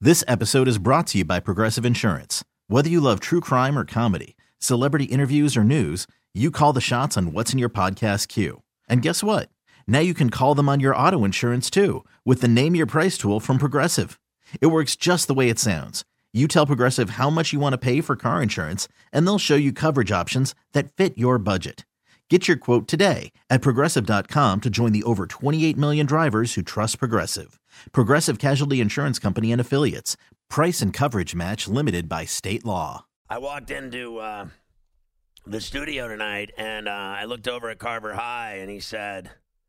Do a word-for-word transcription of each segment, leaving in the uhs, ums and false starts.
This episode is brought to you by Progressive Insurance. Whether you love true crime or comedy, celebrity interviews or news, you call the shots on what's in your podcast queue. And guess what? Now you can call them on your auto insurance too with the Name Your Price tool from Progressive. It works just the way it sounds. You tell Progressive how much you want to pay for car insurance, and they'll show you coverage options that fit your budget. Get your quote today at Progressive dot com to join the over twenty-eight million drivers who trust Progressive. Progressive Casualty Insurance Company and Affiliates. Price and coverage match limited by state law. I walked into uh, the studio tonight, and uh, I looked over at Carver High, and he said,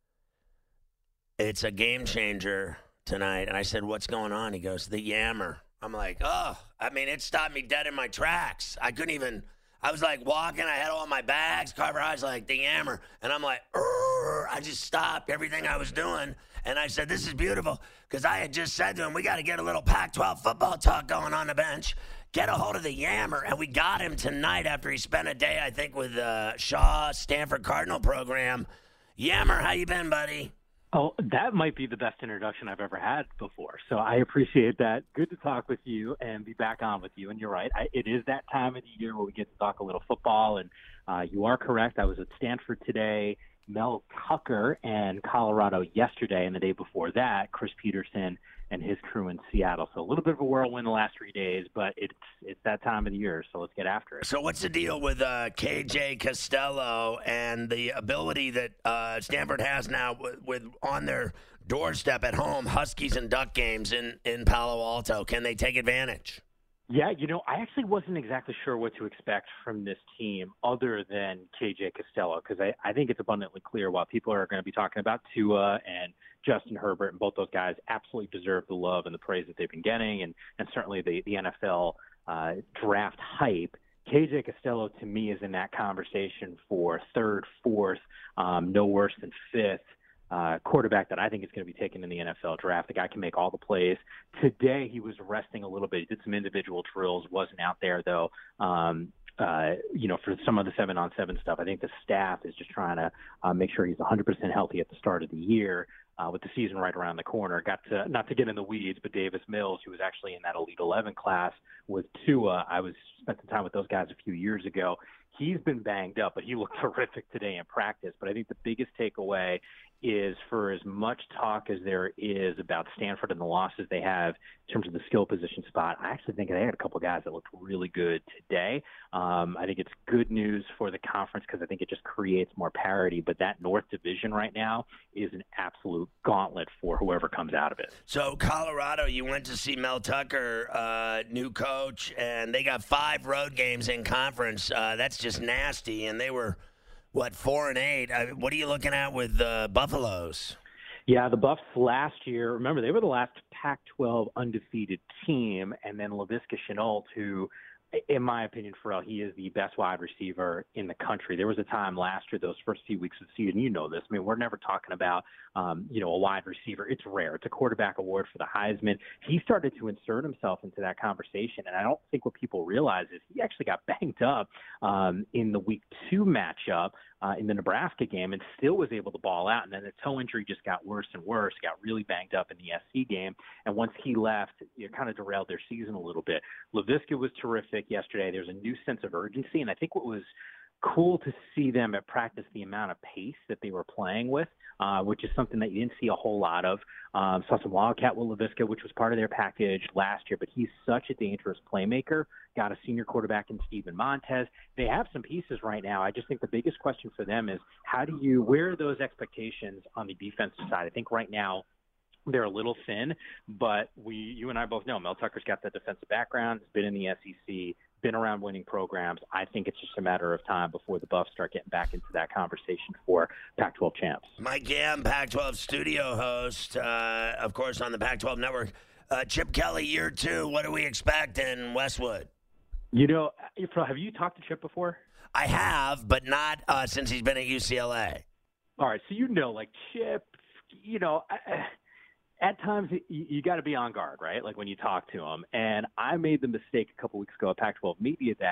it's a game changer tonight. And I said, what's going on? He goes, the Yammer. I'm like, oh, I mean, it stopped me dead in my tracks. I couldn't even... I was like walking, I had all my bags, Carver High's like, the Yammer. And I'm like, Urgh. I just stopped everything I was doing. And I said, this is beautiful. Because I had just said to him, we got to get a little Pac twelve football talk going on the bench. Get a hold of the Yammer. And we got him tonight after he spent a day, I think, with uh, Shaw, Stanford Cardinal program. Yammer, how you been, buddy? Oh, that might be the best introduction I've ever had before. So I appreciate that. Good to talk with you and be back on with you. And you're right. I, it is that time of the year where we get to talk a little football. And uh, you are correct. I was at Stanford today, Mel Tucker and Colorado yesterday. And the day before that, Chris Peterson and his crew in Seattle. So a little bit of a whirlwind the last three days, but it's it's that time of the year, so let's get after it. So what's the deal with uh, K J Costello and the ability that uh, Stanford has now with, with on their doorstep at home, Huskies and Duck games in, in Palo Alto? Can they take advantage? Yeah, you know, I actually wasn't exactly sure what to expect from this team other than K J Costello, because I, I think it's abundantly clear while people are going to be talking about Tua and Justin Herbert, and both those guys absolutely deserve the love and the praise that they've been getting, and, and certainly the, the N F L uh, draft hype. K J Costello, to me, is in that conversation for third, fourth, um, no worse than fifth uh, quarterback that I think is going to be taken in the N F L draft. The guy can make all the plays. Today, he was resting a little bit. He did some individual drills, wasn't out there, though. Um, Uh, you know, for some of the seven-on-seven stuff, I think the staff is just trying to uh, make sure he's one hundred percent healthy at the start of the year uh, with the season right around the corner. Got to, not to get in the weeds, but Davis Mills, who was actually in that Elite eleven class with Tua, I was spent some time with those guys a few years ago. He's been banged up, but he looked terrific today in practice. But I think the biggest takeaway is for as much talk as there is about Stanford and the losses they have in terms of the skill position spot, I actually think they had a couple of guys that looked really good today. Um, I think it's good news for the conference because I think it just creates more parity. But that North Division right now is an absolute gauntlet for whoever comes out of it. So Colorado, you went to see Mel Tucker, uh, new coach, and they got five road games in conference. Uh, that's just nasty, and they were – what, four and eight? I what are you looking at with the uh, Buffaloes? Yeah, the Buffs last year, remember, they were the last Pac twelve undefeated team, and then Laviska Shenault, who, in my opinion, Pharrell, he is the best wide receiver in the country. There was a time last year, those first few weeks of the season, you know this. I mean, we're never talking about, um, you know, a wide receiver. It's rare. It's a quarterback award for the Heisman. He started to insert himself into that conversation, and I don't think what people realize is he actually got banged up um, in the week two matchup uh, in the Nebraska game and still was able to ball out. And then the toe injury just got worse and worse, got really banged up in the S C game. And once he left, it kind of derailed their season a little bit. Laviska was terrific yesterday. There's a new sense of urgency, and I think what was cool to see them at practice, the amount of pace that they were playing with, uh, which is something that you didn't see a whole lot of. Um, saw some Wildcat with Laviska, which was part of their package last year, but he's such a dangerous playmaker. Got a senior quarterback in Steven Montez. They have some pieces right now. I just think the biggest question for them is how do you, where are those expectations on the defensive side? I think right now they're a little thin, but we, you and I both know Mel Tucker's got that defensive background, has been in the S E C, been around winning programs. I think it's just a matter of time before the Buffs start getting back into that conversation for Pac twelve champs. Mike Yam, Pac twelve studio host, uh, of course, on the Pac twelve network. Uh, Chip Kelly, year two, what do we expect in Westwood? You know, have you talked to Chip before? I have, but not uh, since he's been at U C L A. All right, so you know, like Chip, you know, I, at times you, you got to be on guard, right? Like when you talk to him. And I made the mistake a couple weeks ago at Pac twelve Media Day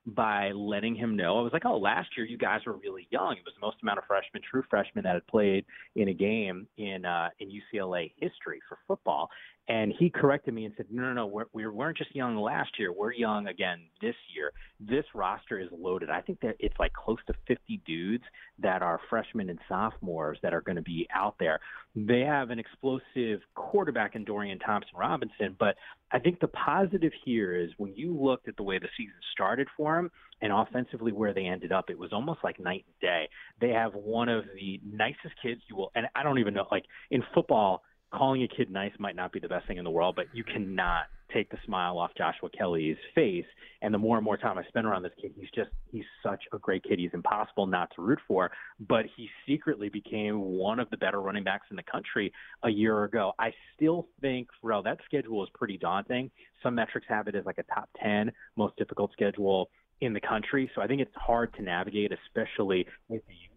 by letting him know. I was like, oh, last year you guys were really young. It was the most amount of freshmen, true freshmen, that had played in a game in uh, in U C L A history for football. And he corrected me and said, no, no, no, we're, we weren't just young last year. We're young again this year. This roster is loaded. I think that it's like close to fifty dudes that are freshmen and sophomores that are going to be out there. They have an explosive quarterback in Dorian Thompson-Robinson, but I think the positive here is when you looked at the way the season started for him and offensively where they ended up, it was almost like night and day. They have one of the nicest kids you will, and I don't even know, like in football, calling a kid nice might not be the best thing in the world, but you cannot take the smile off Joshua Kelly's face. And the more and more time I spend around this kid, he's just, he's such a great kid. He's impossible not to root for, but he secretly became one of the better running backs in the country a year ago. I still think, Pharrell, that schedule is pretty daunting. Some metrics have it as like a top ten most difficult schedule in the country. So I think it's hard to navigate, especially with the youth.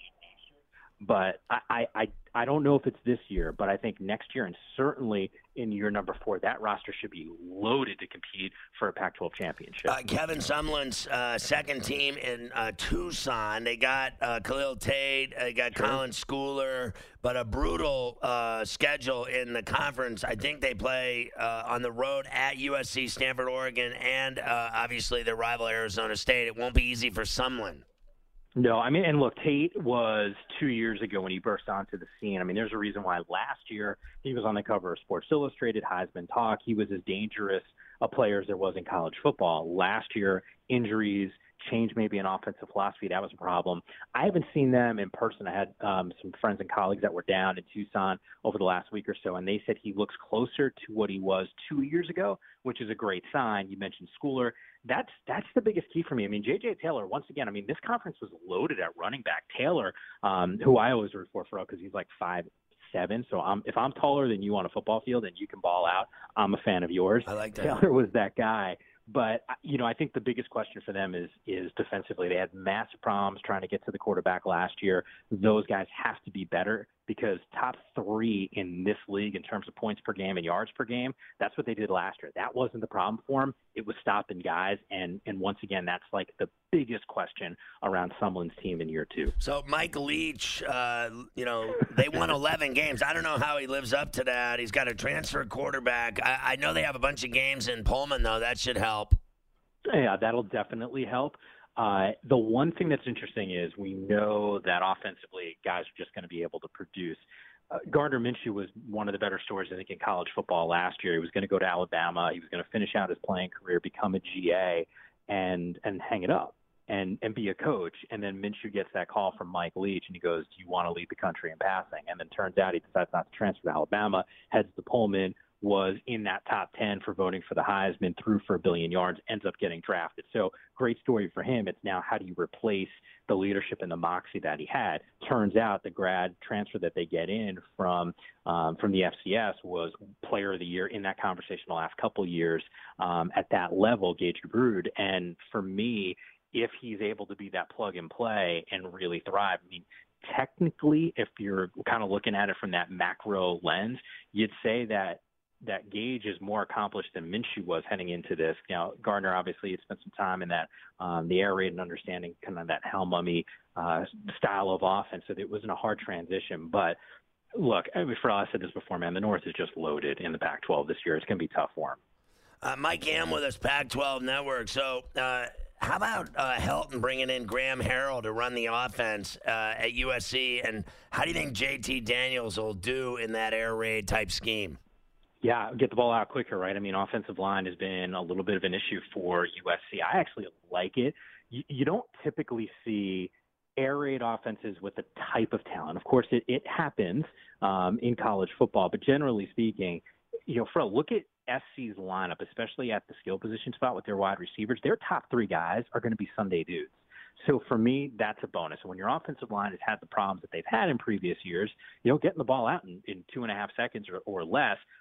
But I, I, I don't know if it's this year, but I think next year and certainly in year number four, that roster should be loaded to compete for a Pac twelve championship. Uh, Kevin Sumlin's uh, second team in uh, Tucson. They got uh, Khalil Tate, they got sure. Colin Schooler, but a brutal uh, schedule in the conference. I think they play uh, on the road at U S C, Stanford, Oregon, and uh, obviously their rival Arizona State. It won't be easy for Sumlin. No, I mean, and look, Tate was two years ago when he burst onto the scene. I mean, there's a reason why last year he was on the cover of Sports Illustrated, Heisman Talk. He was as dangerous a player as there was in college football. Last year, injuries, change maybe in offensive philosophy, that was a problem. I haven't seen them in person. I had um, some friends and colleagues that were down in Tucson over the last week or so, and they said he looks closer to what he was two years ago, which is a great sign. You mentioned Schooler. That's that's the biggest key for me. I mean, J J Taylor, once again, I mean, this conference was loaded at running back. Taylor, um, who I always root for, for because he's like five seven. So I'm, if I'm taller than you on a football field and you can ball out, I'm a fan of yours. I like that. Taylor was that guy. But, you know, I think the biggest question for them is is defensively. They had massive problems trying to get to the quarterback last year. Those guys have to be better because top three in this league in terms of points per game and yards per game, that's what they did last year. That wasn't the problem for them. It was stopping guys. And, and once again, that's like the biggest question around Sumlin's team in year two. So Mike Leach, uh, you know, they won eleven games. I don't know how he lives up to that. He's got a transfer quarterback. I, I know they have a bunch of games in Pullman, though. That should help. Yeah, that'll definitely help. Uh, the one thing that's interesting is we know that offensively guys are just going to be able to produce. Uh, Gardner Minshew was one of the better stories, I think, in college football last year. He was going to go to Alabama. He was going to finish out his playing career, become a G A, and and hang it up and, and be a coach. And then Minshew gets that call from Mike Leach, and he goes, do you want to lead the country in passing? And then turns out he decides not to transfer to Alabama, heads to Pullman, was in that top ten for voting for the Heisman, threw for a billion yards, ends up getting drafted. So great story for him. It's now how do you replace the leadership and the moxie that he had? Turns out the grad transfer that they get in from um, from the F C S was player of the year in that conversation the last couple of years um, at that level, Gage Gabrud. And for me, if he's able to be that plug and play and really thrive, I mean, technically, if you're kind of looking at it from that macro lens, you'd say that that Gage is more accomplished than Minshew was heading into this. You know, Gardner obviously had spent some time in that um, the air raid and understanding kind of that Hal Mummy uh, style of offense, so it wasn't a hard transition. But look, I mean, for all I said this before, man, the North is just loaded in the Pac twelve this year. It's going to be tough for him. Uh, Mike Am with us, Pac twelve Network. So uh, how about uh, Helton bringing in Graham Harrell to run the offense uh, at U S C? And how do you think J T Daniels will do in that air raid type scheme? Yeah, get the ball out quicker, right? I mean, offensive line has been a little bit of an issue for U S C. I actually like it. You, you don't typically see air raid offenses with the type of talent. Of course, it, it happens um, in college football, but generally speaking, you know, for a look at S C's lineup, especially at the skill position spot with their wide receivers, their top three guys are going to be Sunday dudes. So for me, that's a bonus. When your offensive line has had the problems that they've had in previous years, you know, getting the ball out in, in two and a half seconds or, or less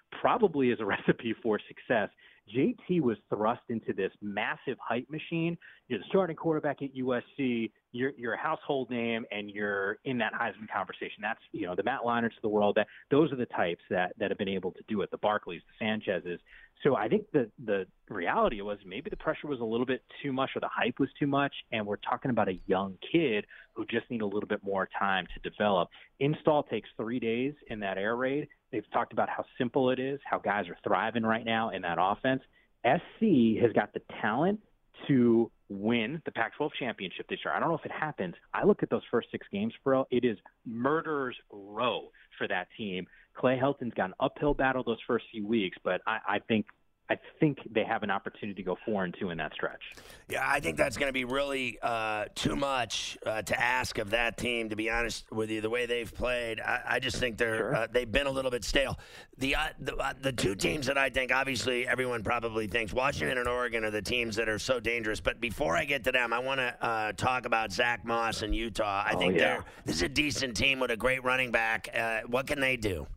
probably is a recipe for success. J T was thrust into this massive hype machine. You're the starting quarterback at U S C. You're, you're a household name, and you're in that Heisman conversation. That's, you know, the Matt Leinarts of the world. That those are the types that, that have been able to do it. The Barkleys, the Sanchez's. So I think the the reality was maybe the pressure was a little bit too much, or the hype was too much, and we're talking about a young kid who just need a little bit more time to develop. Install takes three days in that air raid. They've talked about how simple it is, how guys are thriving right now in that offense. S C has got the talent to win the Pac twelve championship this year. I don't know if it happens. I look at those first six games, bro. It is murderer's row for that team. Clay Helton's got an uphill battle those first few weeks, but I, I think I think they have an opportunity to go four and two in that stretch. Yeah, I think that's going to be really uh, too much uh, to ask of that team. To be honest with you, the way they've played, I, I just think they're Sure. uh, they've been a little bit stale. The uh, the, uh, the two teams that I think, obviously, everyone probably thinks Washington and Oregon are the teams that are so dangerous. But before I get to them, I want to uh, talk about Zach Moss and Utah. I Oh, think yeah. they're this is a decent team with a great running back. Uh, what can they do?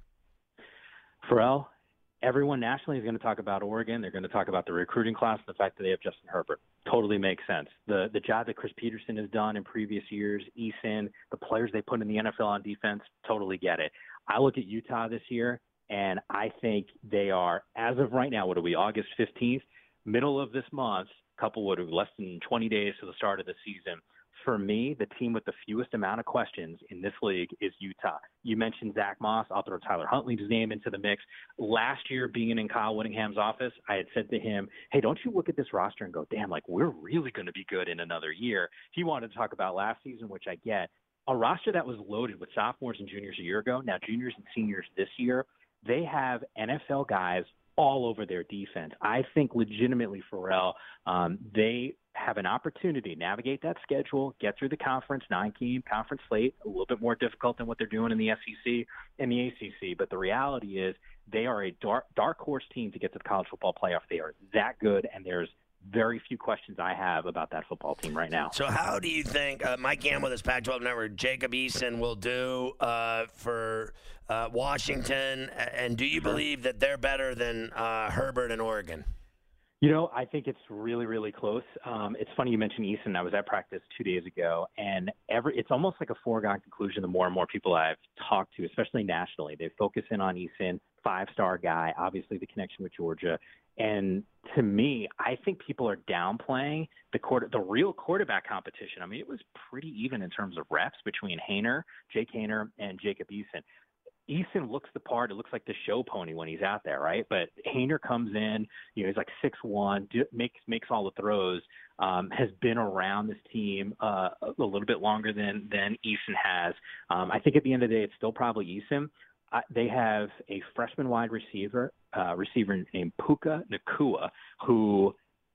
Pharrell, everyone nationally is going to talk about Oregon. They're going to talk about the recruiting class and the fact that they have Justin Herbert. Totally makes sense. The the job that Chris Peterson has done in previous years, Eason, the players they put in the N F L on defense, totally get it. I look at Utah this year, and I think they are, as of right now, what are we, August fifteenth? Middle of this month, couple what are less than twenty days to the start of the season. For me, the team with the fewest amount of questions in this league is Utah. You mentioned Zach Moss. I'll throw Tyler Huntley's name into the mix. Last year, being in Kyle Whittingham's office, I had said to him, hey, don't you look at this roster and go, damn, like we're really going to be good in another year. He wanted to talk about last season, which I get. A roster that was loaded with sophomores and juniors a year ago, now juniors and seniors this year, they have N F L guys all over their defense. I think legitimately, Pharrell, um, they have an opportunity to navigate that schedule, get through the conference, nine-game conference slate, a little bit more difficult than what they're doing in the S E C and the A C C. But the reality is they are a dark, dark horse team to get to the college football playoff. They are that good, and there's very few questions I have about that football team right now. So how do you think uh, Mike Gamble, this Pac twelve network, Jacob Eason will do uh, for uh, Washington? And do you believe that they're better than uh, Herbert and Oregon? You know, I think it's really, really close. Um, it's funny you mentioned Eason. I was at practice two days ago, and every it's almost like a foregone conclusion the more and more people I've talked to, especially nationally. They focus in on Eason, five-star guy, obviously the connection with Georgia. And to me, I think people are downplaying the quarter, the real quarterback competition. I mean, it was pretty even in terms of reps between Haener, Jake Haener, and Jacob Eason. Eason looks the part. It looks like the show pony when he's out there, right? But Haener comes in, you know, he's like six one, do, makes makes all the throws, um, has been around this team uh, a little bit longer than than Eason has. Um, I think at the end of the day, it's still probably Eason. Uh, they have a freshman wide receiver, uh, receiver named Puka Nacua, who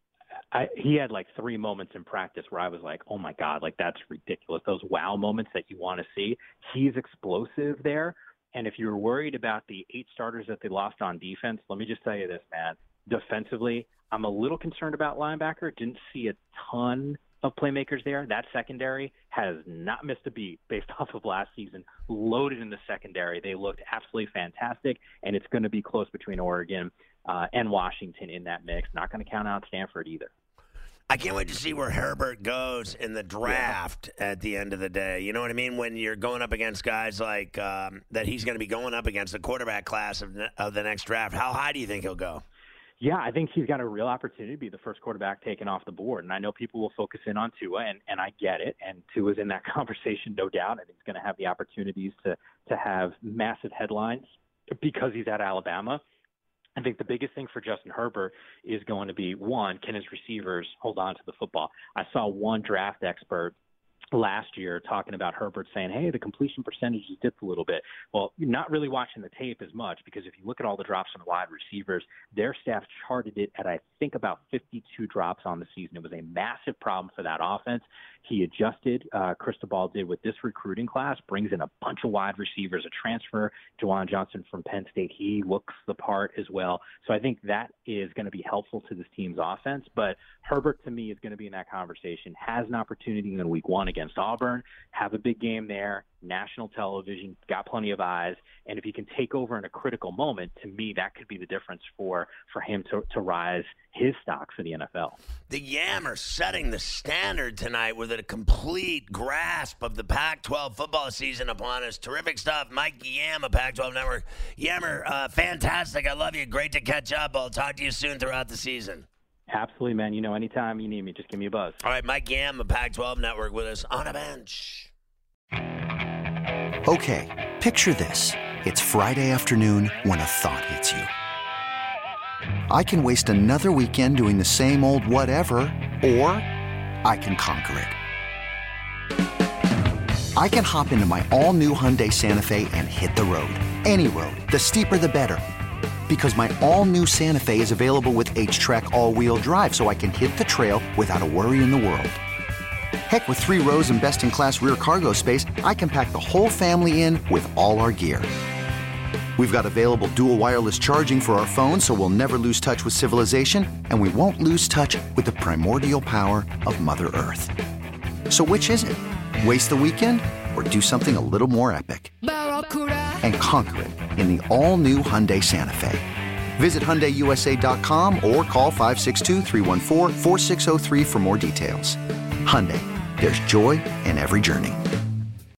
I, he had like three moments in practice where I was like, oh my God, like that's ridiculous. Those wow moments that you want to see. He's explosive there. And if you're worried about the eight starters that they lost on defense, let me just tell you this, man. Defensively, I'm a little concerned about linebacker. Didn't see a ton of playmakers there. That secondary has not missed a beat based off of last season. Loaded in the secondary. They looked absolutely fantastic, and it's going to be close between Oregon uh, and Washington in that mix. Not going to count out Stanford either. I can't wait to see where Herbert goes in the draft yeah. at the end of the day. You know what I mean? When you're going up against guys like um, that he's going to be going up against the quarterback class of, ne- of the next draft. How high do you think he'll go? Yeah, I think he's got a real opportunity to be the first quarterback taken off the board. And I know people will focus in on Tua, and, and I get it. And Tua's in that conversation, no doubt. And he's going to have the opportunities to, to have massive headlines because he's at Alabama. I think the biggest thing for Justin Herbert is going to be, one, can his receivers hold on to the football? I saw one draft expert last year talking about Herbert saying, hey, the completion percentage has dipped a little bit. Well, you're not really watching the tape as much because if you look at all the drops on the wide receivers, their staff charted it at, I think, about fifty-two drops on the season. It was a massive problem for that offense. He adjusted, uh, Cristobal did with this recruiting class, brings in a bunch of wide receivers, a transfer, Juwan Johnson from Penn State. He looks the part as well. So I think that is going to be helpful to this team's offense. But Herbert, to me, is going to be in that conversation, has an opportunity in week one against against Auburn, have a big game there, national television, got plenty of eyes. And if he can take over in a critical moment, to me, that could be the difference for, for him to, to rise his stock for the N F L. The Yam are setting the standard tonight with a complete grasp of the Pac twelve football season upon us. Terrific stuff. Mike Yam of Pac twelve Network. Yammer, uh, fantastic. I love you. Great to catch up. I'll talk to you soon throughout the season. Absolutely, man. You know, anytime you need me, just give me a buzz. All right, Mike Yam of Pac twelve Network with us on a bench. Okay, picture this. It's Friday afternoon when a thought hits you. I can waste another weekend doing the same old whatever, or I can conquer it. I can hop into my all-new Hyundai Santa Fe and hit the road. Any road. The steeper, the better. Because my all-new Santa Fe is available with H-Track all-wheel drive, so I can hit the trail without a worry in the world. Heck, with three rows and best-in-class rear cargo space, I can pack the whole family in with all our gear. We've got available dual wireless charging for our phones, so we'll never lose touch with civilization, and we won't lose touch with the primordial power of Mother Earth. So which is it? Waste the weekend or do something a little more epic? And conquer it in the all-new Hyundai Santa Fe. Visit Hyundai U S A dot com or call five six two, three one four, four six zero three for more details. Hyundai, there's joy in every journey.